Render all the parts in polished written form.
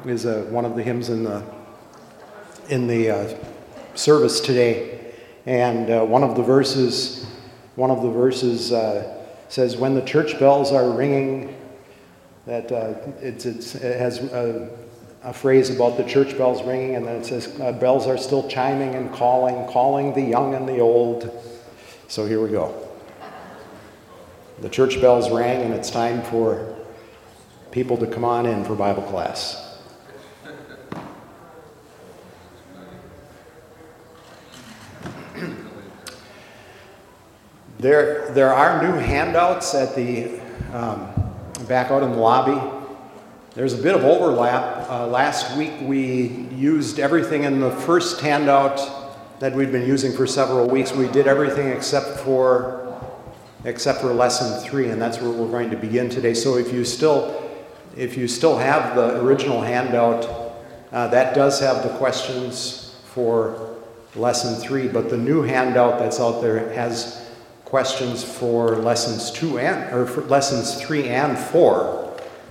is one of the hymns in the service today, and one of the verses says, "When the church bells are ringing," that it has a phrase about the church bells ringing, and then it says, "Bells are still chiming and calling the young and the old." So here we go. The church bells rang, and it's time for people to come on in for Bible class. There are new handouts at the back out in the lobby. There's a bit of overlap. Last week we used everything in the first handout that we've been using for several weeks. We did everything except for lesson 3, and that's where we're going to begin today. So if you still have the original handout, that does have the questions for lesson 3, but the new handout that's out there has questions for lessons 3 and 4.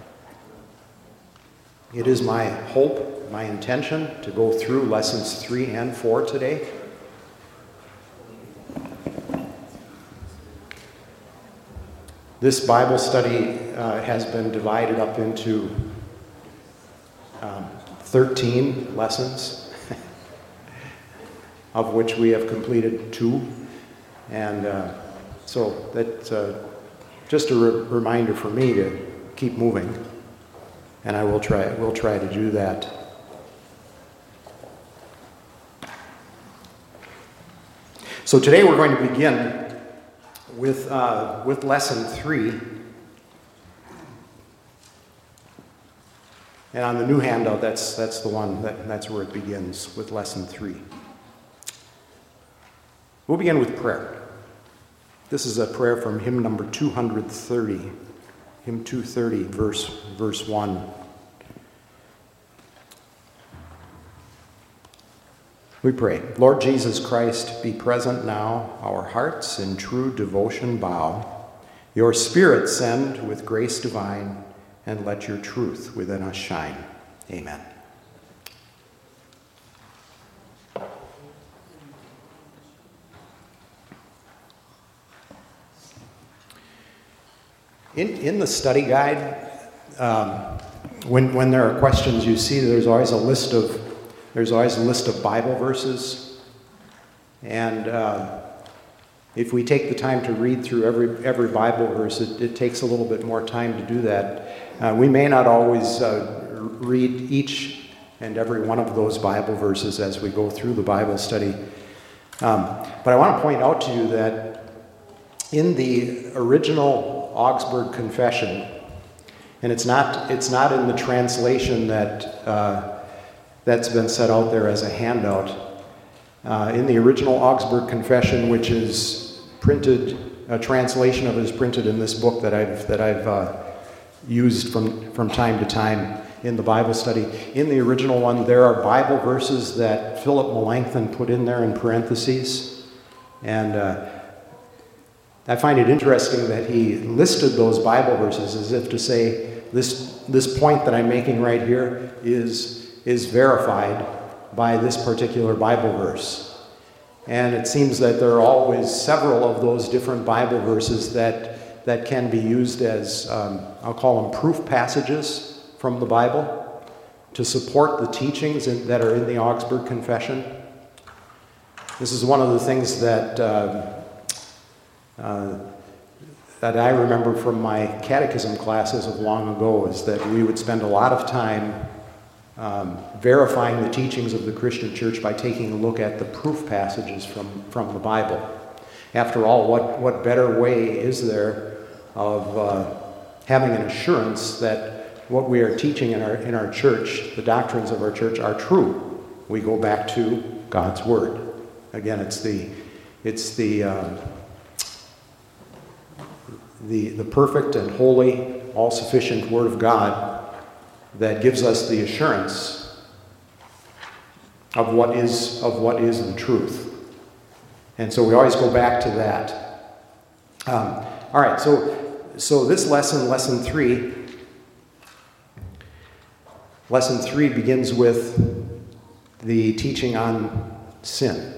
It is my hope, my intention to go through lessons 3 and 4 today. This Bible study has been divided up into 13 lessons, of which we have completed 2. And so that's just a reminder for me to keep moving, and we'll try to do that. So today we're going to begin with lesson 3, and on the new handout, that's the one that's where it begins, with lesson 3. We'll begin with prayer. This is a prayer from hymn number 230, hymn 230, verse 1. We pray, Lord Jesus Christ, be present now, our hearts in true devotion bow. Your Spirit send with grace divine, and let your truth within us shine. Amen. In the study guide, when there are questions, you see there's always a list of Bible verses, and if we take the time to read through every Bible verse, it takes a little bit more time to do that. We may not always read each and every one of those Bible verses as we go through the Bible study, but I want to point out to you that in the original Augsburg Confession, and it's not in the translation that's been set out there as a handout. In the original Augsburg Confession, which is printed, a translation of it is printed in this book that I've used from time to time in the Bible study. In the original one, there are Bible verses that Philip Melanchthon put in there in parentheses, and I find it interesting that he listed those Bible verses as if to say, this point that I'm making right here is verified by this particular Bible verse. And it seems that there are always several of those different Bible verses that can be used as, I'll call them proof passages from the Bible to support the teachings that are in the Augsburg Confession. This is one of the things that I remember from my catechism classes of long ago, is that we would spend a lot of time verifying the teachings of the Christian church by taking a look at the proof passages from the Bible. After all, what better way is there of having an assurance that what we are teaching in our church, the doctrines of our church, are true? We go back to God's Word. Again, it's the perfect and holy, all-sufficient Word of God that gives us the assurance of what is the truth. And so we always go back to that. All right, so this lesson 3, Lesson 3 begins with the teaching on sin.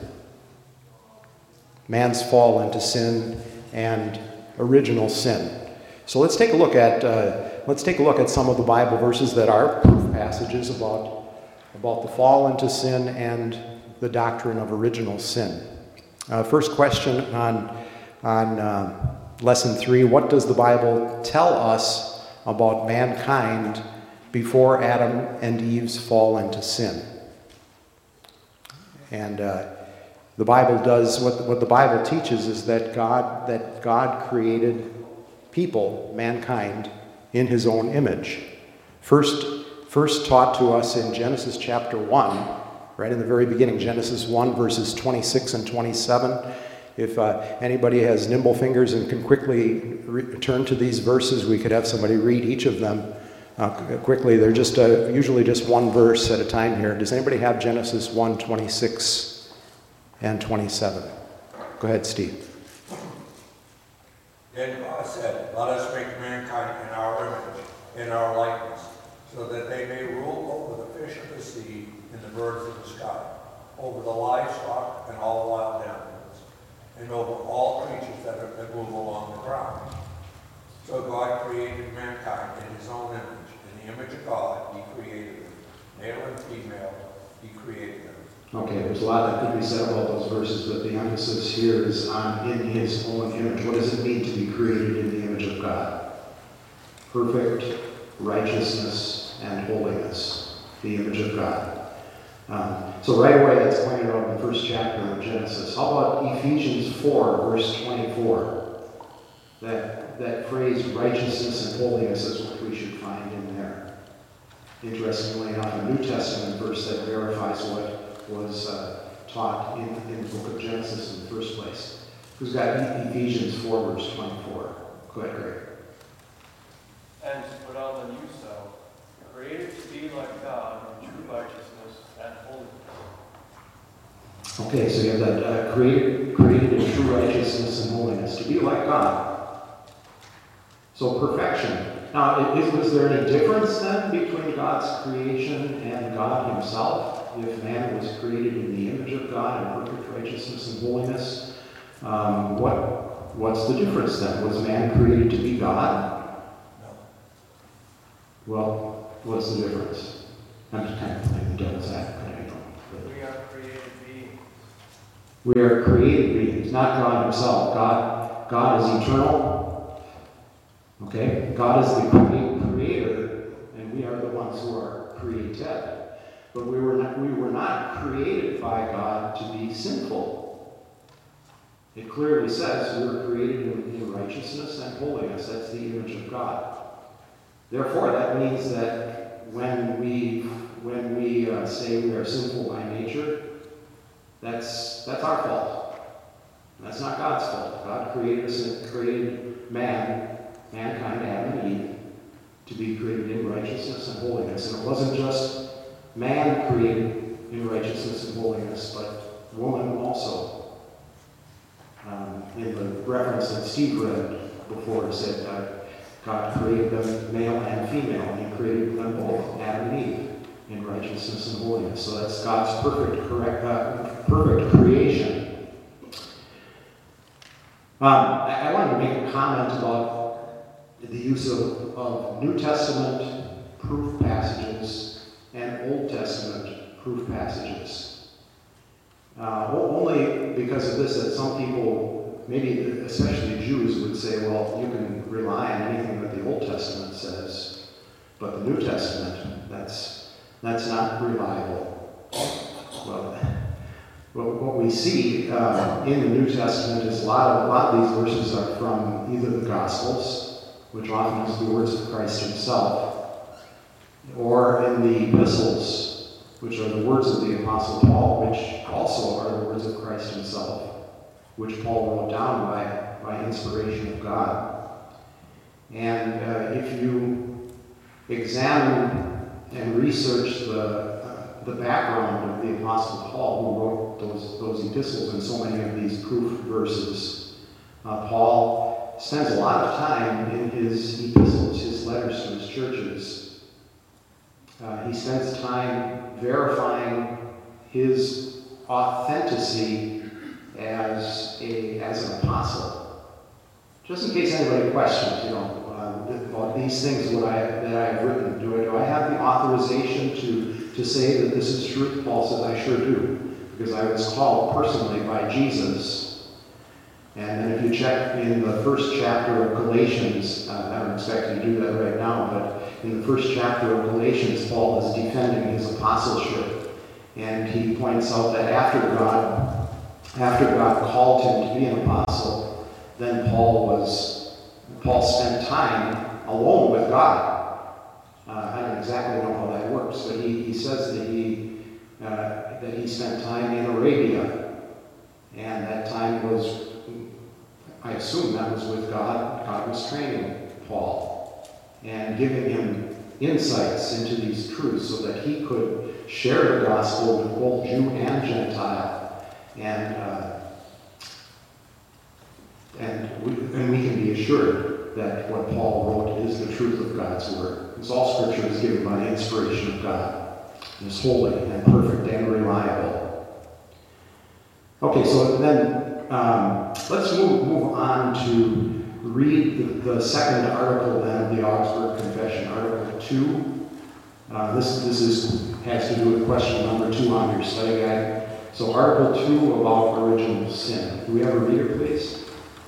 Man's fall into sin and original sin. So let's take a look at some of the Bible verses that are proof passages about the fall into sin and the doctrine of original sin. First question on Lesson 3, what does the Bible tell us about mankind before Adam and Eve's fall into sin? And the Bible does, what the Bible teaches is that God created people, mankind, in his own image. First taught to us in Genesis chapter 1, right in the very beginning, Genesis 1 verses 26 and 27. If anybody has nimble fingers and can quickly turn to these verses, we could have somebody read each of them quickly. They're just usually just one verse at a time here. Does anybody have Genesis 1, 26 and 27? Go ahead, Steve. Then God said, "Let us make mankind in our image, in our likeness, so that they may rule over the fish of the sea and the birds of the sky, over the livestock and all wild animals, and over all creatures that move along the ground." So God created mankind in his own image. In the image of God, he created them. Male and female, he created them. Okay, there's a lot that could be said about those verses, but the emphasis here is on in his own image. What does it mean to be created in the image of God? Perfect righteousness and holiness, the image of God. So right away, that's pointed out in the first chapter of Genesis. How about Ephesians 4, verse 24? That phrase, righteousness and holiness, is what we should find in there. Interestingly enough, a New Testament verse that verifies what was taught in the book of Genesis in the first place. Who's got Ephesians 4, verse 24? Go ahead, Greg. And to put on the new self, created to be like God in true righteousness and holiness. Okay, so you have that created in true righteousness and holiness, to be like God. So perfection. Now, was there any difference then between God's creation and God himself? If man was created in the image of God in perfect righteousness and holiness, what's the difference then? Was man created to be God? No. Well, what's the difference? I'm just kind of playing the devil's advocate. We are created beings. We are created beings, not God himself. God is eternal. Okay? God is the creator, and we are the ones who are created. But we were not created by God to be sinful. It clearly says we were created in righteousness and holiness. That's the image of God. Therefore, that means that when we say we are sinful by nature, that's our fault. That's not God's fault. God created us and created mankind, Adam and Eve, to be created in righteousness and holiness. And it wasn't just man created in righteousness and holiness, but woman also. In the reference that Steve read before, said God created them male and female, and he created them both, Adam and Eve, in righteousness and holiness. So that's God's perfect creation. I wanted to make a comment about the use of New Testament proof passages and Old Testament proof passages. Only because of this that some people, maybe especially Jews, would say, well, you can rely on anything that the Old Testament says, but the New Testament, that's not reliable. Well, what we see in the New Testament is a lot of these verses are from either the Gospels, which often is the words of Christ himself, or in the epistles, which are the words of the Apostle Paul, which also are the words of Christ himself, which Paul wrote down by inspiration of God. And if you examine and research the background of the Apostle Paul, who wrote those epistles and so many of these proof verses, Paul spends a lot of time in his epistles, his letters to his churches, He spends time verifying his authenticity as an apostle. Just in case anybody questions, about these things that I have written, do I have the authorization to say that this is truth? Paul says, I sure do, because I was called personally by Jesus. And then if you check in the first chapter of Galatians, I don't expect you to do that right now, but in the first chapter of Galatians, Paul is defending his apostleship. And he points out that after God called him to be an apostle, then Paul spent time alone with God. I don't exactly know how that works, but he says that he spent time in Arabia, and that time was, I assume that was with God. God was training Paul and giving him insights into these truths so that he could share the gospel with both Jew and Gentile. And we can be assured that what Paul wrote is the truth of God's word. Because all scripture is given by the inspiration of God. And is holy and perfect and reliable. Okay, so then let's move on to read the second article then of the Augsburg Confession, Article 2. This has to do with question number 2 on your study guide. So Article 2 about original sin. Do we have a reader, please?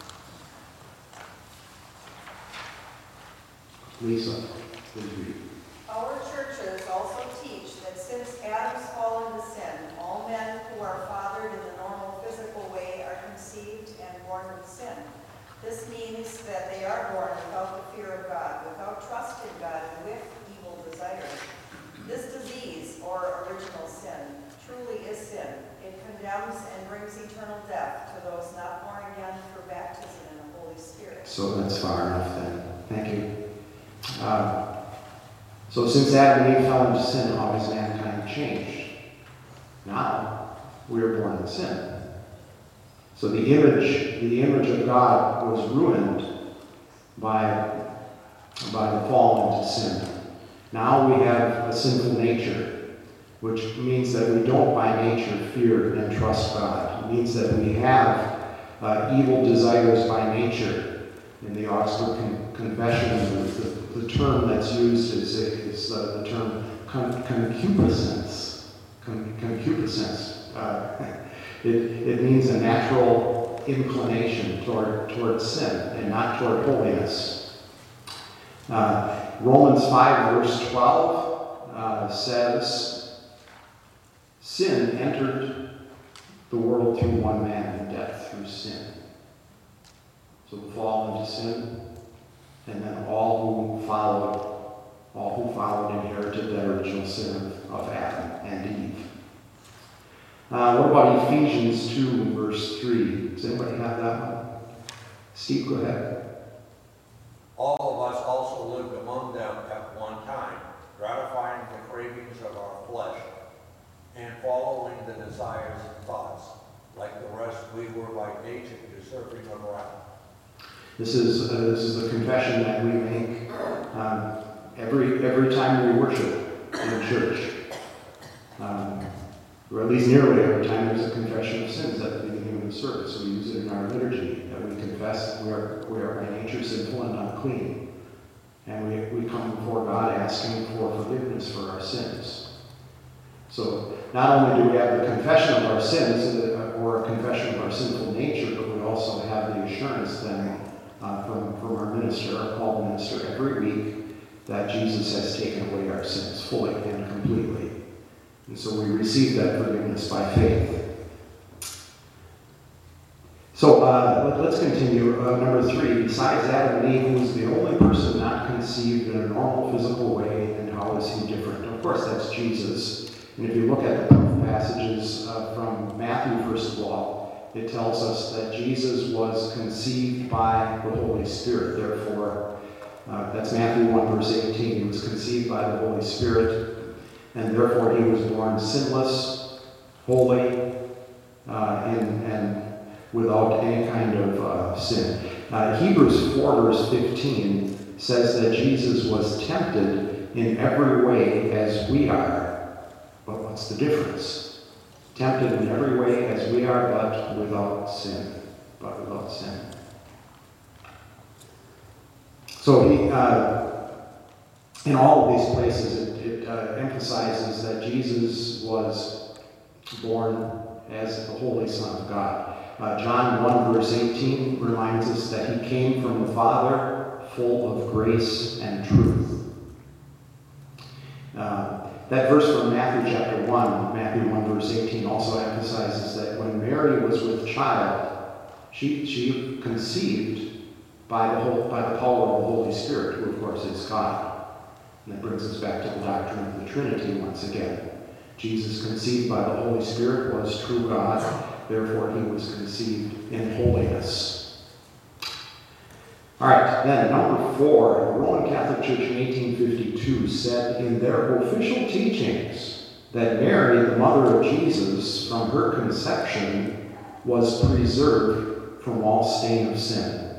Lisa, please read. Our churches also teach that since Adam's fall into sin, all men who are fathered in the normal physical way are conceived and born with sin. This means that they are born without the fear of God, without trust in God, and with evil desires. This disease, or original sin, truly is sin. It condemns and brings eternal death to those not born again through baptism in the Holy Spirit. So that's far enough then. Thank you. So since Adam and Eve fell into sin, how has mankind changed? Now we are born in sin. So the image of God was ruined by the fall into sin. Now we have a sinful nature, which means that we don't by nature fear and trust God. It means that we have evil desires by nature. In the Augsburg Confession, the term that's used is the term concupiscence. Concupiscence. It means a natural inclination toward sin and not toward holiness. Romans 5 verse 12 says, sin entered the world through one man, and death through sin. So the fall into sin, and then all who followed inherited that original sin of Adam and Eve. What about Ephesians 2 verse 3? Does anybody have that one? Steve, go ahead. All of us also lived among them at one time, gratifying the cravings of our flesh and following the desires and thoughts. Like the rest, we were by nature deserving of wrath. This is the confession that we make every time we worship in church. Or at least nearly every time there's a confession of sins at the beginning of the service. We use it in our liturgy, that we confess that we are by nature sinful and unclean. And we come before God asking for forgiveness for our sins. So not only do we have the confession of our sins, or a confession of our sinful nature, but we also have the assurance then from our minister, our called minister, every week that Jesus has taken away our sins fully and completely. And so we receive that forgiveness by faith. So let's continue. Number 3, besides Adam and Eve, who is the only person not conceived in a normal physical way, and how is he different? Of course, that's Jesus. And if you look at the proof passages from Matthew, first of all, it tells us that Jesus was conceived by the Holy Spirit. Therefore, that's Matthew 1, verse 18. He was conceived by the Holy Spirit, and therefore he was born sinless, holy, and without any kind of sin. Hebrews 4, verse 15 says that Jesus was tempted, in every way as we are. But what's the difference? Tempted in every way as we are, but without sin. But without sin. So he, in all of these places, it emphasizes that Jesus was born as the Holy Son of God. John 1 verse 18 reminds us that he came from the Father, full of grace and truth. That verse from Matthew chapter 1, Matthew 1 verse 18, also emphasizes that when Mary was with child, she conceived by the power of the Holy Spirit, who of course is God. And that brings us back to the doctrine of the Trinity once again. Jesus, conceived by the Holy Spirit, was true God. Therefore, he was conceived in holiness. All right, then number 4, the Roman Catholic Church in 1852 said in their official teachings that Mary, the mother of Jesus, from her conception was preserved from all stain of sin.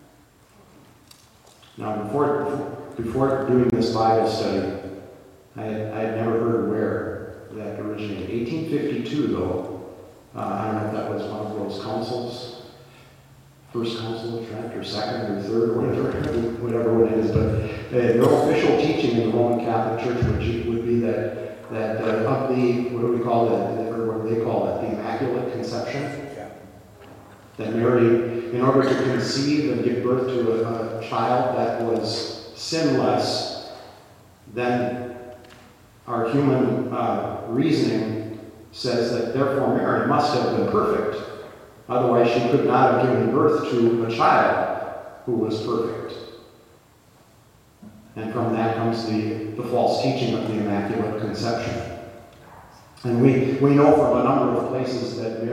Now, before doing this Bible study, I had never heard where that originated. 1852, though, I don't know if that was one of those councils, First Council of Trent, or second or third, or whatever it is, but their official teaching in the Roman Catholic Church would be that of the, what do we call it, or what do they call it, the Immaculate Conception? That Mary, in order to conceive and give birth to a child that was sinless, then our human reasoning says that therefore Mary must have been perfect. Otherwise she could not have given birth to a child who was perfect. And from that comes the false teaching of the Immaculate Conception. And we know from a number of places that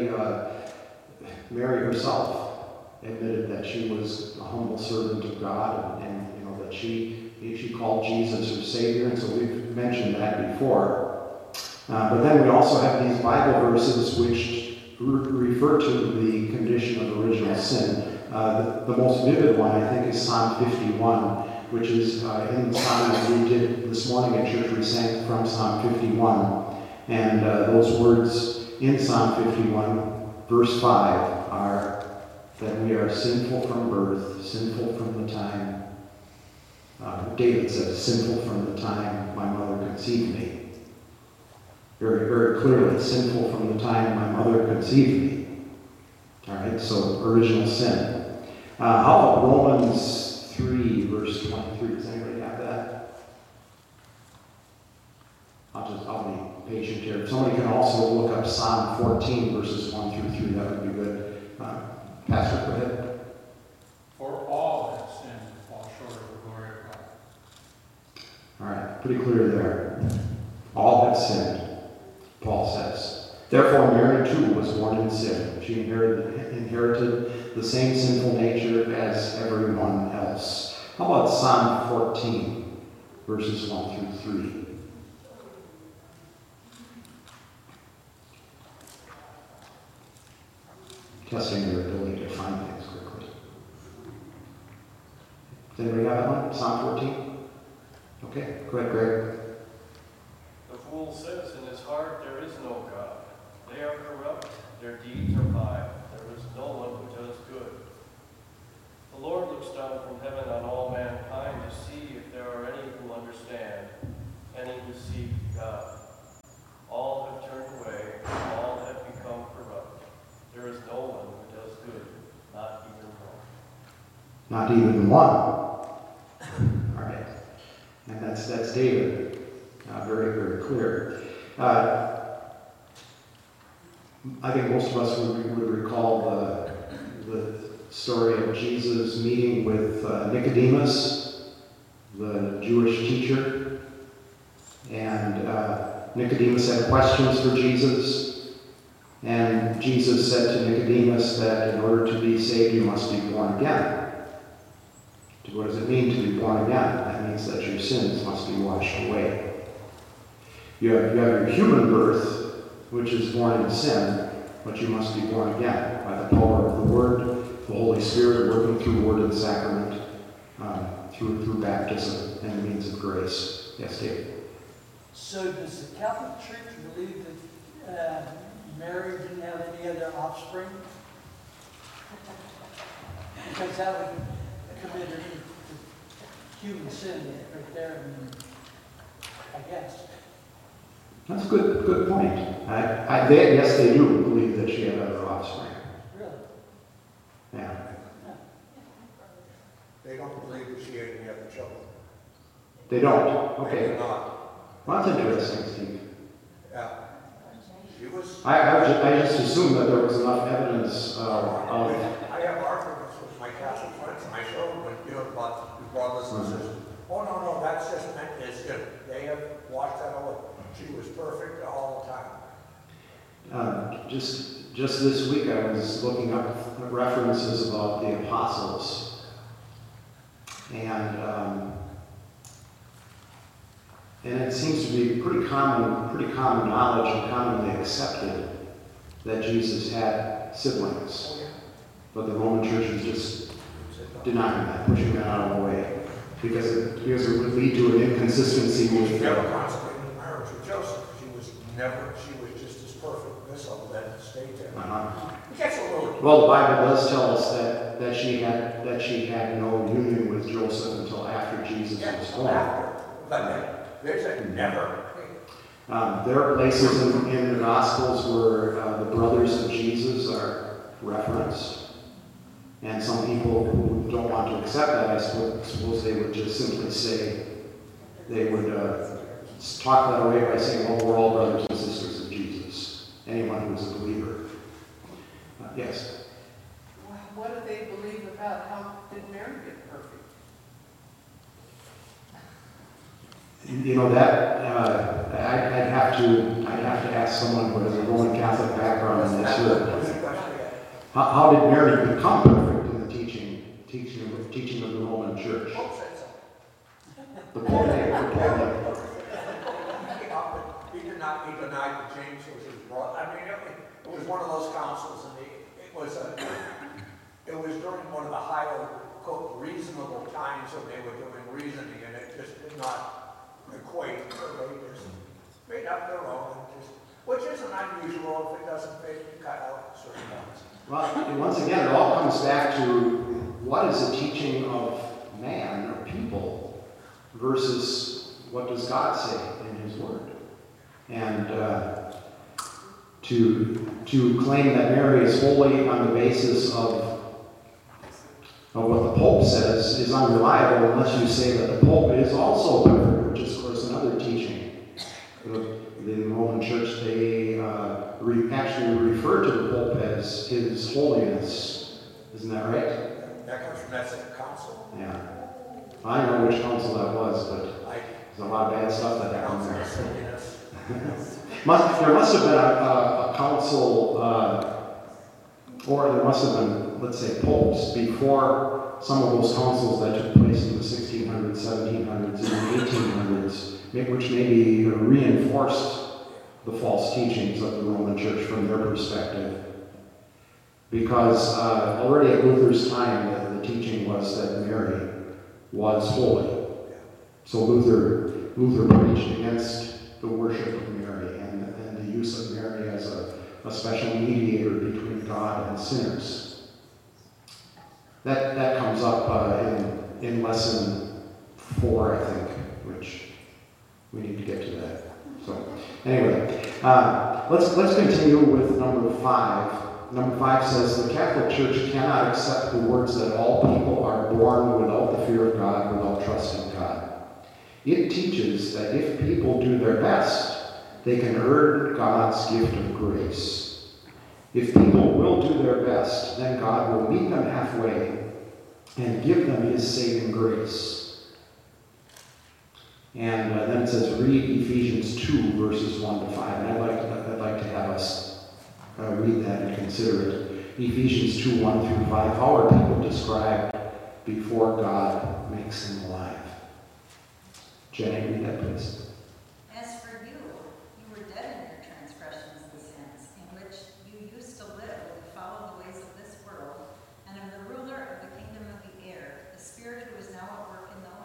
Mary herself admitted that she was a humble servant of God, and that she called Jesus her Savior, and so we've mentioned that before. But then we also have these Bible verses which refer to the condition of original sin. The most vivid one, I think, is Psalm 51, which is in the psalm that we did this morning at church. We sang from Psalm 51. And those words in Psalm 51, verse 5, are that we are sinful from birth, sinful from the time, David says, sinful from the time my mother conceived me. Very, very clearly, sinful from the time my mother conceived me. All right, so original sin. How about Romans 3, verse 23? Does anybody have that? I'll be patient here. If somebody can also look up Psalm 14, verses 1 through 3, that would be good. Pastor, go ahead. For all have sinned and fall short of the glory of God. All right, pretty clear there. All have sinned, Paul says. Therefore, Mary too was born in sin. She inherited the same sinful nature as everyone else. How about Psalm 14, verses 1 through 3? Testing their ability to find things quickly. Does anybody have that one? Psalm 14? Okay, go ahead, Greg. The fool says in his heart, there is no God. They are corrupt, their deeds are vile. There is no one who does good. The Lord looks down from heaven on all mankind to see if there are any who understand, any who seek God. All have turned away, all have become corrupt. There is no one who does good, not even one. Not even one. All right. And that's David. Very, very clear. I think most of us would recall the story of Jesus meeting with Nicodemus, the Jewish teacher. And Nicodemus had questions for Jesus. And Jesus said to Nicodemus that in order to be saved, you must be born again. What does it mean to be born again? That means that your sins must be washed away. You have your human birth, which is born in sin, but you must be born again by the power of the Word, the Holy Spirit working through Word and Sacrament, through baptism and the means of grace. Yes, Dave? So does the Catholic Church believe that Mary didn't have any other offspring? Because that would commit her to human sin right there, I guess. That's a good point. Yes, they do believe that she had other offspring. Really? Yeah. They don't believe that she had any other children. They don't? They Okay. do not. Well, that's interesting, Steve. Yeah. She was. I just assumed that there was enough evidence of... I have arguments with my Catholic friends, and I show them, about the brothers and sisters. Oh, no, that's just meant as if they have watched that over. She was perfect all the time. Just this week, I was looking up references about the apostles, and it seems to be pretty common knowledge and commonly accepted that Jesus had siblings, Oh, yeah. but the Roman Church is just denying that, pushing that out of the way, because it would lead to an inconsistency She with... never consummated a marriage with Joseph. She was just as perfect missile that stayed there. It gets a little. Well, the Bible does tell us that she had no union with Joseph until after Jesus was born. After. But there's a never. There are places in the Gospels where the brothers of Jesus are referenced, and some people who don't want to accept that, I suppose they would just simply say, they would talk that away by saying, "Oh, we're all brothers and sisters of Jesus." Anyone who's a believer. Yes. What do they believe about how did Mary get perfect? You know that I'd have to ask someone who has a Roman Catholic background on this. How did Mary become perfect in the teaching of the Roman Church? The Pope did. He denied that James was his brother. I mean, it was one of those councils, and it was during one of the higher, quote, reasonable times when they were doing reasoning, and it just did not equate. So they just made up their own, which isn't unusual if it doesn't fit, you cut out certain ones. Well, once again, it all comes back to what is the teaching of man or people versus what does God say in His Word. And to claim that Mary is holy on the basis of what the Pope says is unreliable unless you say that the Pope is also perfect, which is, of course, another teaching. The Roman Church, they actually refer to the Pope as His Holiness. Isn't that right? That comes from that same council. Yeah. I don't know which council that was, but there's a lot of bad stuff that happened there. There must have been a council, or there must have been, let's say, popes before some of those councils that took place in the 1600s, 1700s, and the 1800s, which maybe reinforced the false teachings of the Roman Church from their perspective. Because already at Luther's time, the teaching was that Mary was holy. So Luther preached against the worship of Mary and the use of Mary as a special mediator between God and sinners. That comes up in lesson 4, I think, which we need to get to that. So anyway, let's continue with number 5. Number 5 says, the Catholic Church cannot accept the words that all people are born without the fear of God, without trusting God. It teaches that if people do their best, they can earn God's gift of grace. If people will do their best, then God will meet them halfway and give them His saving grace. And then it says, read Ephesians 2, verses 1 to 5. And I'd like to have us read that and consider it. Ephesians 2, 1 through 5. How are people described before God makes them alive? Jenny, read that, please. As for you, you were dead in your transgressions and sins, in which you used to live when you followed the ways of this world, and of the ruler of the kingdom of the air, the spirit who is now at work in the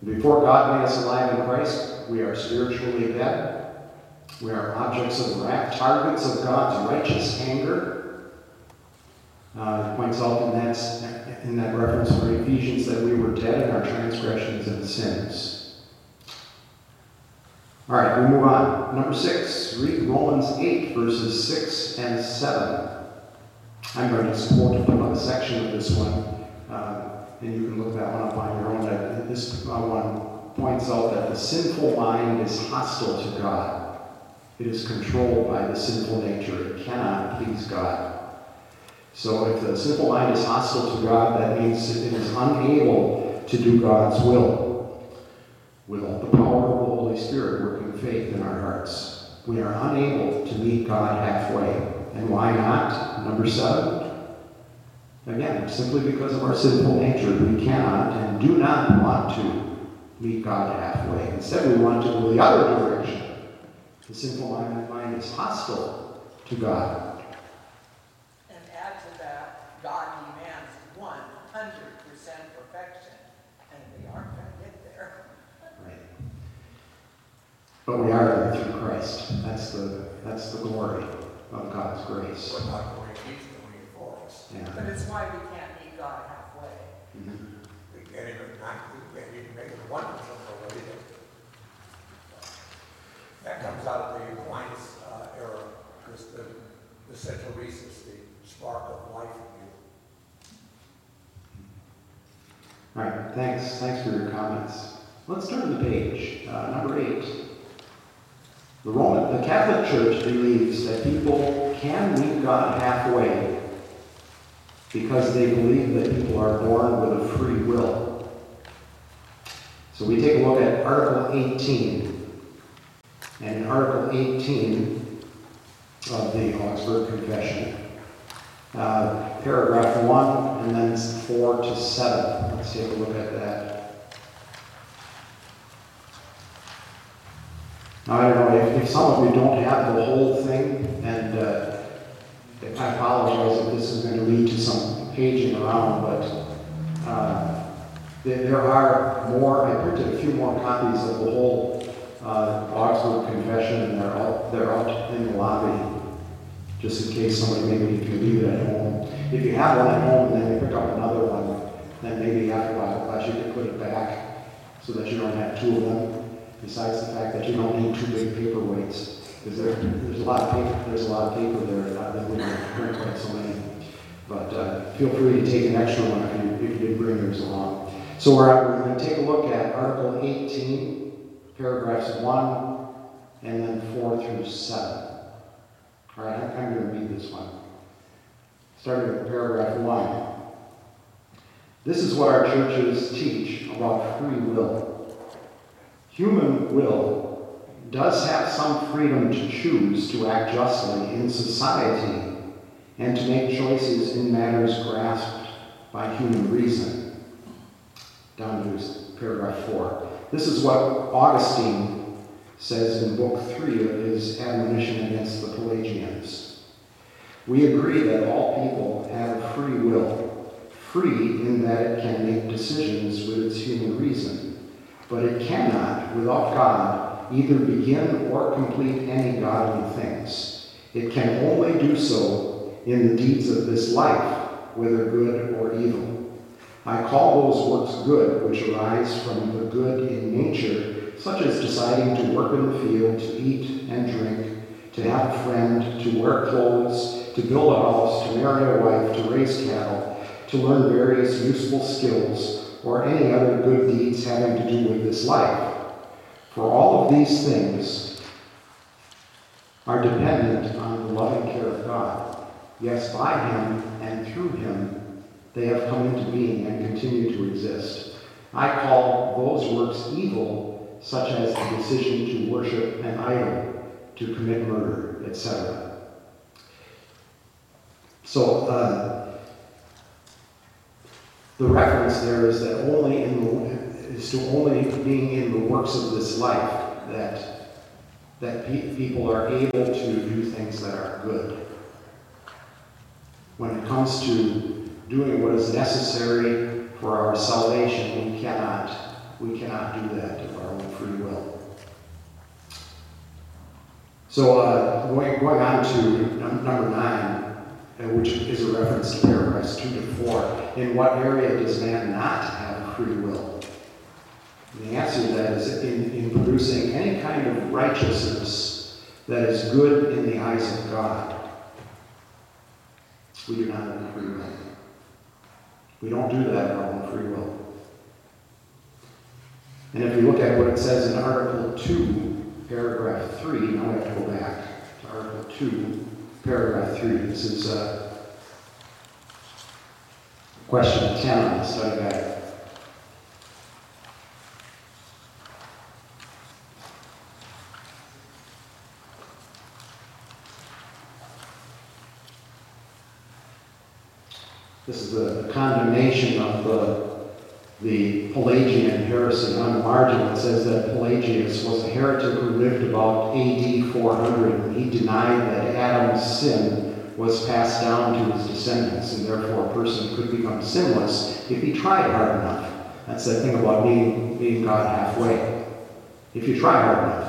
Before God made us alive in Christ, we are spiritually dead. We are objects of wrath, targets of God's righteous anger. It points out in that reference from Ephesians that we were dead in our transgressions and sins. All right, we move on. Number 6, read Romans 8, verses 6 and 7. I'm going to just quote a section of this one, and you can look that one up on your own. This one points out that the sinful mind is hostile to God. It is controlled by the sinful nature. It cannot please God. So if the sinful mind is hostile to God, that means it is unable to do God's will. Without the power of the Holy Spirit working faith in our hearts, we are unable to meet God halfway. And why not? Number 7. Again, simply because of our sinful nature, we cannot and do not want to meet God halfway. Instead, we want to go the other direction. The sinful mind is hostile to God. And add to that, God demands 100% perfection, and we aren't going to get there. Right. But we are there through Christ. That's the glory of God's grace. We're not going, he's doing it for us. Yeah. But it's why we can't meet God halfway. Mhm. We can't even make it 1% of the way there. That comes out of the Aquinas era, because the central reason is the spark of life in you. All right, thanks for your comments. Let's turn the page. Number 8. The Catholic Church believes that people can meet God halfway because they believe that people are born with a free will. So we take a look at Article 18. And in Article 18 of the Augsburg Confession, paragraph 1 and then 4 to 7. Let's take a look at that. Now, I don't know if some of you don't have the whole thing, and I apologize if this is going to lead to some paging around, but there are more. I printed a few more copies of the whole Augsburg Confession, and they're out in the lobby, just in case somebody maybe can leave it at home. If you have one at home and then you pick up another one, then maybe after Bible class you can put it back so that you don't have 2 of them. Besides the fact that you don't need 2 big paperweights, because there's a lot of paper. There's a lot of paper there that we don't print quite so many. But feel free to take an extra one if you did bring yours along. So we're going to take a look at Article 18, paragraphs 1 and then 4 through 7. All right, I'm going to read this one. Starting with paragraph 1. This is what our churches teach about free will. Human will does have some freedom to choose to act justly in society and to make choices in matters grasped by human reason. Down to paragraph 4. This is what Augustine says in Book 3 of his admonition against the Pelagians. We agree that all people have free will, free in that it can make decisions with its human reason. But it cannot, without God, either begin or complete any godly things. It can only do so in the deeds of this life, whether good or evil. I call those works good which arise from the good in nature, such as deciding to work in the field, to eat and drink, to have a friend, to wear clothes, to build a house, to marry a wife, to raise cattle, to learn various useful skills, or any other good deeds having to do with this life. For all of these things are dependent on the loving care of God. Yes, by Him and through Him, they have come into being and continue to exist. I call those works evil, such as the decision to worship an idol, to commit murder, etc. So, the reference there is that only being in the works of this life that people are able to do things that are good. When it comes to doing what is necessary for our salvation, we cannot We cannot do that of our own free will. So going on to number 9, which is a reference to paragraphs 2 to 4, in what area does man not have free will? And the answer to that is in producing any kind of righteousness that is good in the eyes of God. We do not have free will. We don't do that of our own free will. And if you look at what it says in Article 2, paragraph 3, now we have to go back to Article 2, paragraph 3. This is question 10 on the study guide. This is the condemnation of the Pelagian heresy. On the margin it says that Pelagius was a heretic who lived about AD 400, and he denied that Adam's sin was passed down to his descendants, and therefore a person could become sinless if he tried hard enough. That's that thing about meeting God halfway. If you try hard enough.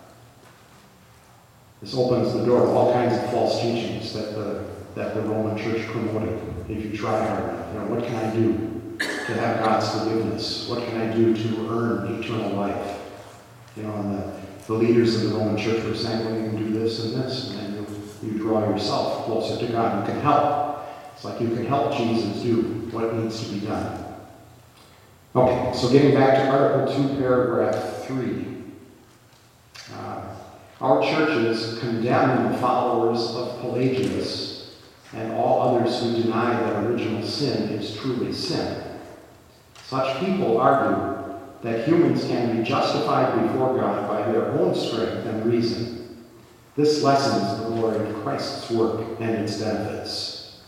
This opens the door to all kinds of false teachings that the Roman Church promoted. If you try hard enough, what can I do to have God's forgiveness? What can I do to earn eternal life? And the leaders of the Roman Church were saying, well, you can do this and this, and then you draw yourself closer to God. You can help. It's like you can help Jesus do what needs to be done. Okay, so getting back to Article 2, paragraph 3. Our churches condemn the followers of Pelagius and all others who deny that original sin is truly sin. Such people argue that humans can be justified before God by their own strength and reason. This lessens the glory of Christ's work and its benefits.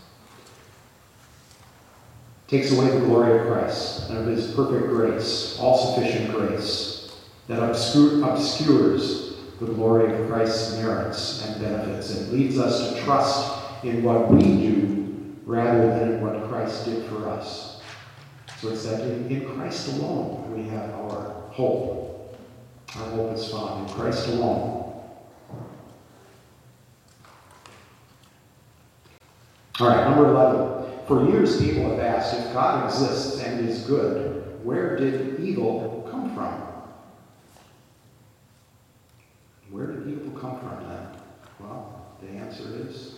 Takes away the glory of Christ and of his perfect grace, all-sufficient grace, that obscures the glory of Christ's merits and benefits, and leads us to trust in what we do rather than in what Christ did for us. So it's that in Christ alone we have our hope. Our hope is found in Christ alone. All right, number 11. For years people have asked, if God exists and is good, where did evil come from? Where did evil come from then? Well, the answer is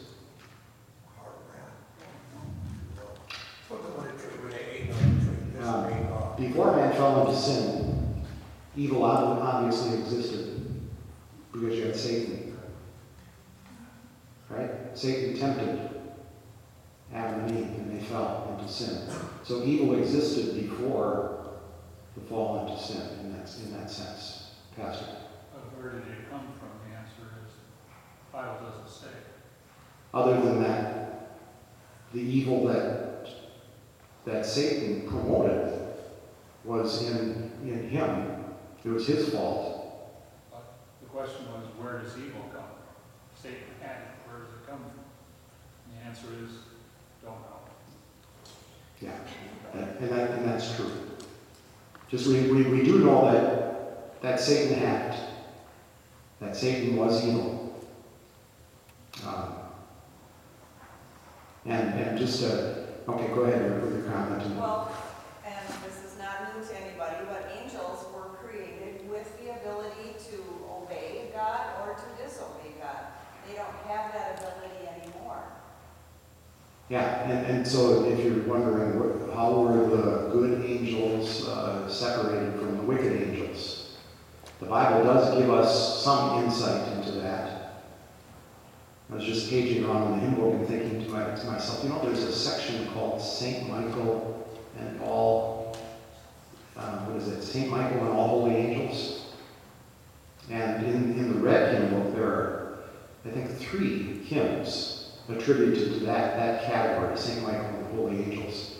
before man fell into sin, evil obviously existed because you had Satan. Right? Satan tempted Adam and Eve, and they fell into sin. So evil existed before the fall into sin in that sense. Pastor? Where did it come from? The answer is the Bible doesn't say. Other than that, the evil that Satan promoted was in him. It was his fault. But the question was, where does evil come from? Satan had it. Where does it come from? And the answer is, don't know. Yeah, and that's true. Just we do know that Satan had it. That Satan was evil. And just, okay, go ahead Eric, with your comment. Well, and this is not new to anybody, but angels were created with the ability to obey God or to disobey God. They don't have that ability anymore. Yeah, and so if you're wondering how were the good angels separated from the wicked angels, the Bible does give us some insight into that. I was just paging around in the hymn book and thinking to myself, there's a section called St. Michael and all, St. Michael and all holy angels. And in the red hymn book, there are, I think, 3 hymns attributed to that category, St. Michael and the holy angels.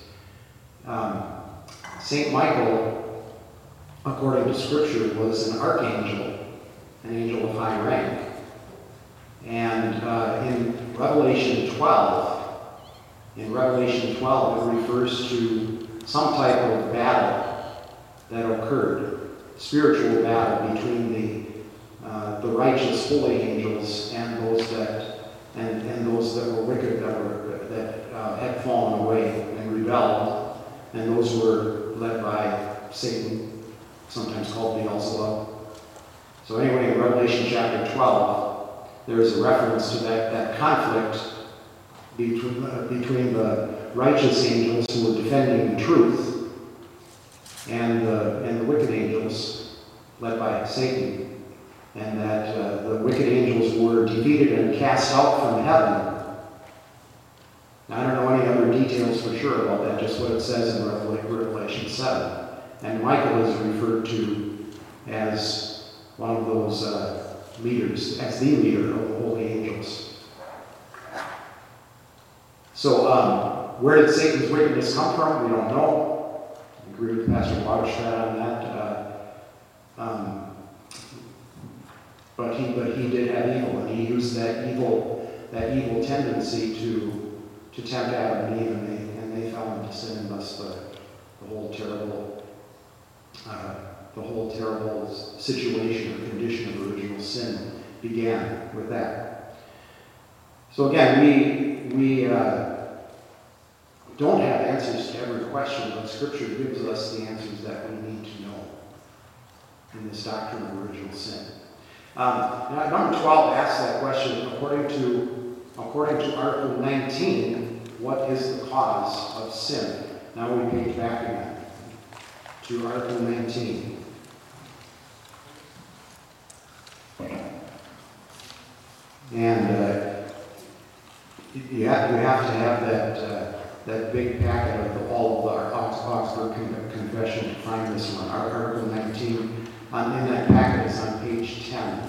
St. Michael, according to Scripture, was an archangel, an angel of high rank. And in Revelation 12, it refers to some type of battle that occurred, spiritual battle between the righteous holy angels and those that were wicked, that had fallen away and rebelled, and those were led by Satan, sometimes called Beelzebub. So anyway, in Revelation chapter 12, there is a reference to that conflict between the righteous angels who were defending the truth and the wicked angels led by Satan, and that the wicked angels were defeated and cast out from heaven. Now, I don't know any other details for sure about that, just what it says in Revelation 7. And Michael is referred to as one of those leaders, as the leader of the holy angels. So, where did Satan's wickedness come from? We don't know. I agree with Pastor Waterstad on that. But he did have evil, and he used that evil tendency to tempt Adam and Eve, and they fell into sin, and thus the whole terrible situation or condition of original sin began with that. So again, we don't have answers to every question, but Scripture gives us the answers that we need to know in this doctrine of original sin. Now, number 12 asks that question according to Article 19. What is the cause of sin? Now we page back again to Article 19. And you have to have that big packet of all of our Augsburg Confession to find this one. Article 19 in that packet is on page 10.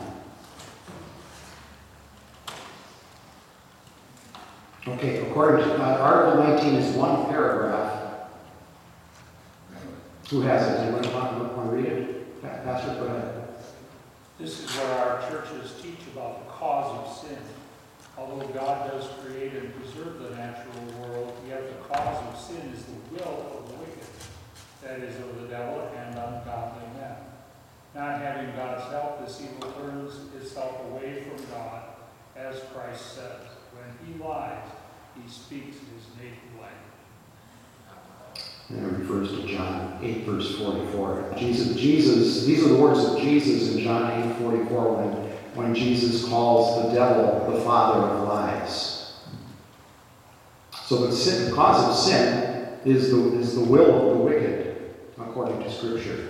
Okay, according to Article 19 is one paragraph. Who has it? Anyone want to read it? Pastor, go ahead. This is what our churches teach about the cause of sin. Although God does create and preserve the natural world, yet the cause of sin is the will of the wicked, that is, of the devil and ungodly men. Not having God's help, this evil turns itself away from God, as Christ says. When he lies, he speaks his native language. And it refers to John 8, verse 44. Jesus, these are the words of Jesus in John 8, 44, when Jesus calls the devil the father of lies. So the cause of sin is the will of the wicked, according to Scripture.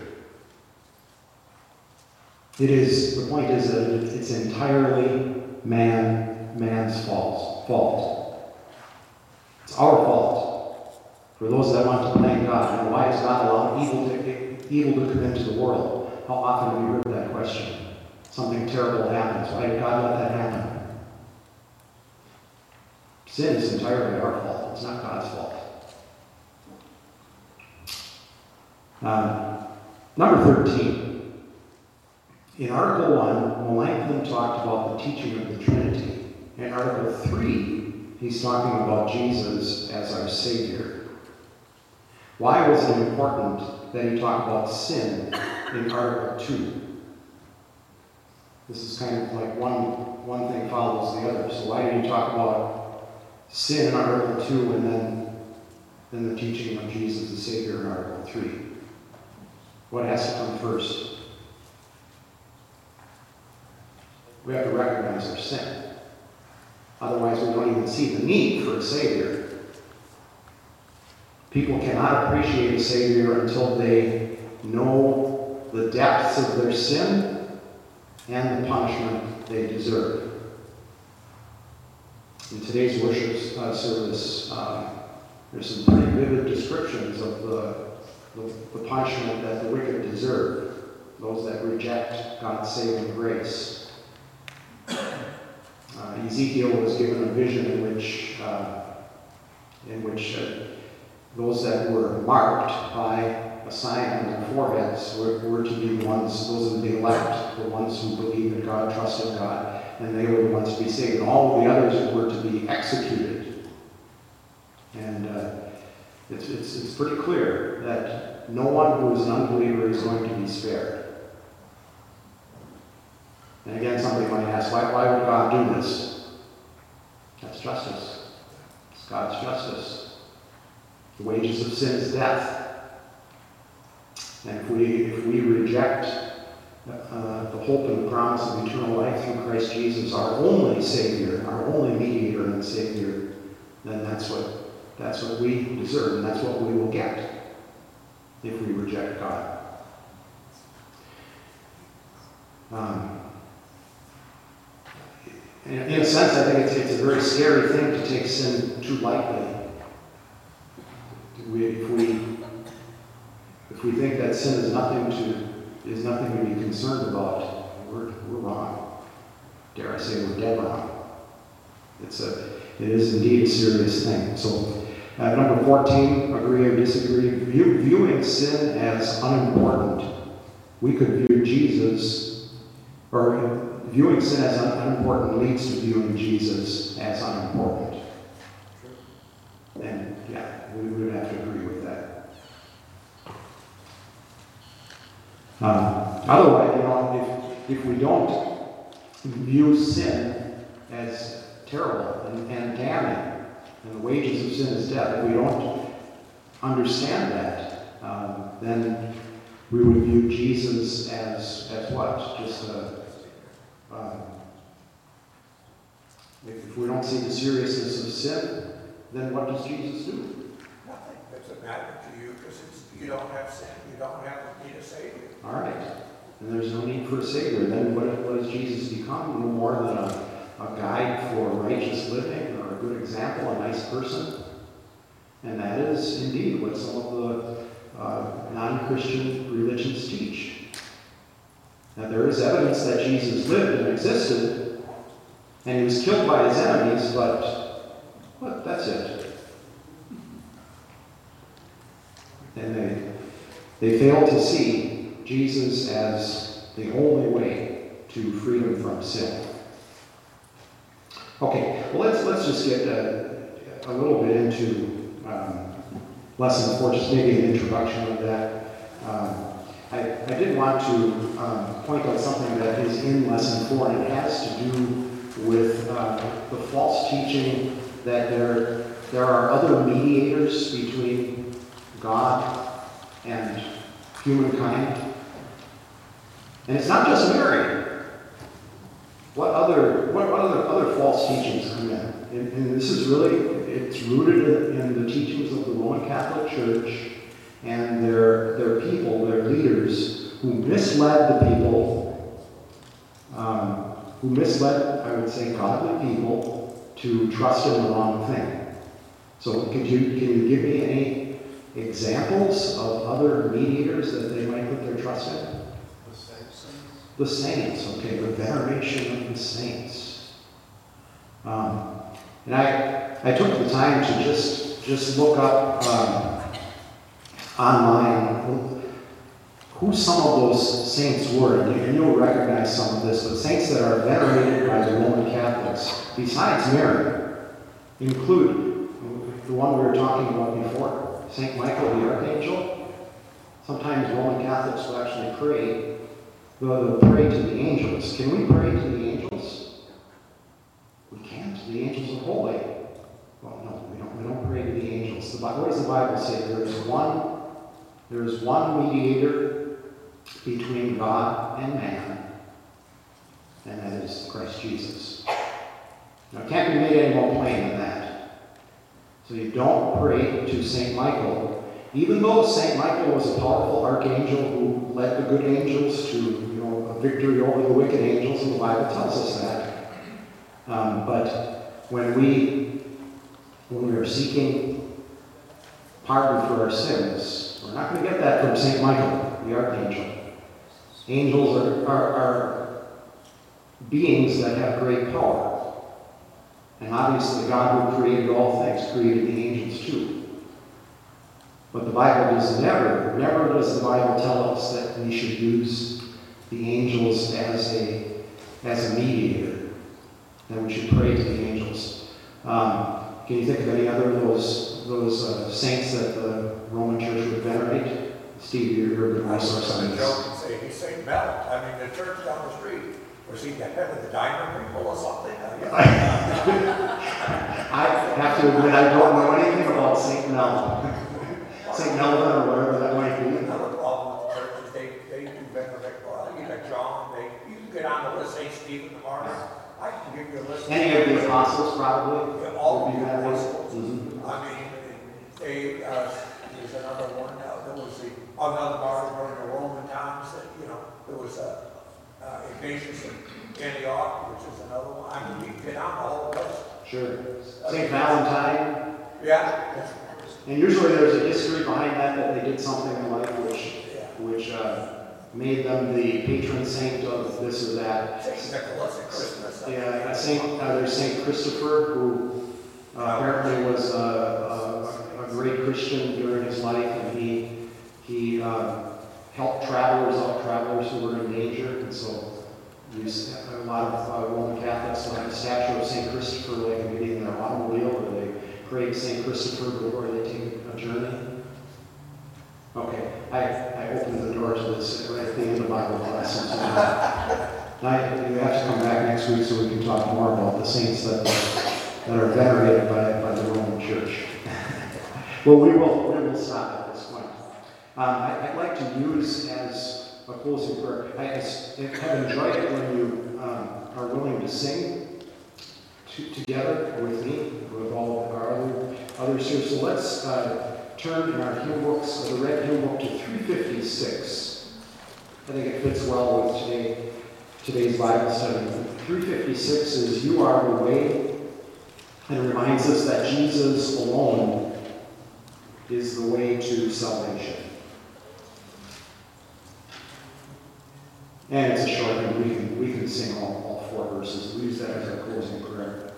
The point is that it's entirely man's fault. It's our fault. For those that want to blame God, and why does God allow evil to come into the world? How often have we heard that question? Something terrible happens. Why did God let that happen? Sin is entirely our fault. It's not God's fault. Number 13. In Article 1, Melanchthon talked about the teaching of the Trinity. In Article 3, he's talking about Jesus as our Savior. Why was it important that he talk about sin in Article 2? This is kind of like one thing follows the other. So why did he talk about sin in Article 2 and then the teaching of Jesus the Savior in Article 3? What has to come first? We have to recognize our sin. Otherwise, we don't even see the need for a Savior. People cannot appreciate a Savior until they know the depths of their sin and the punishment they deserve. In today's worship service, there's some pretty vivid descriptions of the punishment that the wicked deserve, those that reject God's saving grace. Ezekiel was given a vision in which those that were marked by a sign on their foreheads were to be the ones, those of the elect, the ones who believed in God, trusted God, and they were the ones to be saved. And all of the others were to be executed. And It's pretty clear that no one who is an unbeliever is going to be spared. And again, somebody might ask, why would God do this? That's justice. It's God's justice. The wages of sin is death. And if we reject the hope and the promise of eternal life through Christ Jesus, our only Savior, our only mediator and Savior, then that's what we deserve, and that's what we will get if we reject God. In a sense, I think it's a very scary thing to take sin too lightly. If we think that sin is nothing to be concerned about, we're wrong. Dare I say we're dead wrong. It is indeed a serious thing. So, number 14, agree or disagree. Viewing sin as unimportant. We could view Jesus, or viewing sin as unimportant leads to viewing Jesus as unimportant. And yeah, we would have to agree with that. Otherwise, if we don't view sin as terrible and damning, and the wages of sin is death, if we don't understand that, then we would view Jesus as what? Just if we don't see the seriousness of sin, then what does Jesus do? Nothing. It doesn't matter to you because you don't have sin. You don't have to need a Savior. All right. And there's no need for a Savior. Then what does Jesus become? No more than a guide for righteous living or a good example, a nice person. And that is indeed what some of the non-Christian religions teach. Now there is evidence that Jesus lived and existed, and he was killed by his enemies, but that's it. And they fail to see Jesus as the only way to freedom from sin. Okay, well let's just get a little bit into lesson 4, just maybe an introduction of that. I did want to point out something that is in lesson 4, and it has to do with the false teaching that there are other mediators between God and humankind. And it's not just Mary. What other false teachings come in? And this is really, it's rooted in the teachings of the Roman Catholic Church and their people, their leaders, who misled the people, who misled, I would say, godly people to trust in the wrong thing. So can you give me any examples of other mediators that they might put their trust in? The saints, okay, the veneration of the saints. And I took the time to just look up online who some of those saints were, and you'll recognize some of this, but saints that are venerated by the Roman Catholics, besides Mary, include the one we were talking about before, St. Michael the Archangel. Sometimes Roman Catholics will actually pray. They'll pray to the angels. Can we pray to the angels? We can't. The angels are holy. Well, no, we don't pray to the angels. What does the Bible say? There is one mediator between God and man, and that is Christ Jesus. Now, it can't be made any more plain than that. So you don't pray to St. Michael, even though St. Michael was a powerful archangel who led the good angels to a victory over the wicked angels, and the Bible tells us that. But when we are seeking pardon for our sins, we're not going to get that from St. Michael, the archangel. Angels are beings that have great power. And obviously God who created all things created the angels too. But the Bible does never does the Bible tell us that we should use the angels as a mediator, that we should pray to the angels. Can you think of any other of those saints that the Roman Church would venerate. Steve, you're a good resource on I this. joke and say, he's St. Mel. I mean, the church down the street, was he the head of the diamond people or something? I have to admit, I don't know anything about St. Mel. St. Melvin or whatever that might be. Another problem with the church is they do venerate, well, you got John, you can get on the list, St. Stephen the Martyr. I can give you a list. Any of the apostles, probably. Yeah, all would of be the that way. apostles. Mhm. I mean, there's another one, there was another martyr during the Roman times, that, there was Ignatius of Antioch, which is another one. I mean, you can get on the whole list. Sure. St. Valentine. Yeah. And usually there's a history behind that they did something in life which made them the patron saint of this or that. St. Nicholas at Christmas. Yeah, there's St. Christopher, who apparently was a great Christian during his life, and he helped travelers who were in danger, and so a lot of Roman Catholics have a statue of St. Christopher, like maybe in their automobile, where they pray St. Christopher before they take a journey. Okay, I opened the door to this right at the end of Bible class. You have to come back next week so we can talk more about the saints that are venerated by the Roman Church. Well, we will stop at this point. I'd like to use as a closing prayer. I have enjoyed it when you are willing to sing together with me, with all of our others here. So let's turn in our hymn books, the red hymn book, to 356. I think it fits well with today's Bible study. 356 is "You Are the Way," and it reminds us that Jesus alone is the way to salvation. And it's a short hymn. We can sing all four verses. We use that as our closing prayer.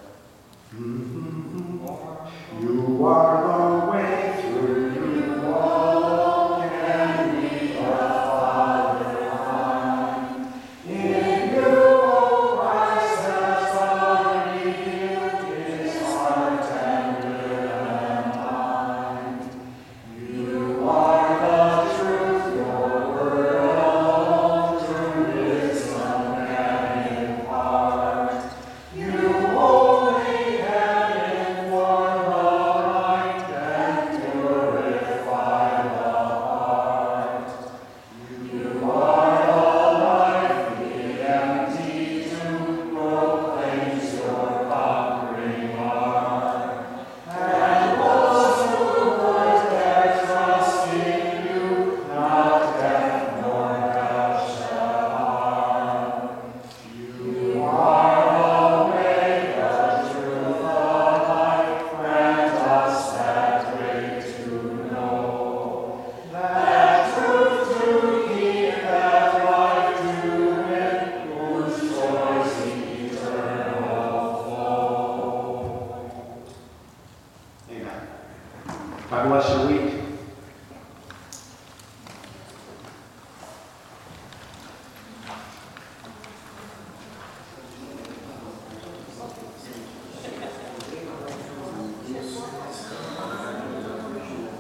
You are the way, through you all can we the Father find. In you, O Christ, has God revealed his heart tender and kind. You are the truth, your word alone, true wisdom can impart. You only can inform the mind and purify the heart. You are the life, the empty tomb proclaims your conquering heart. And those who put their trust in you, not death nor hell shall harm. You are the way, the truth, the life, grant us that way to know. That truth to keep, that life to win, whose joys eternal flow. Amen. God bless your week.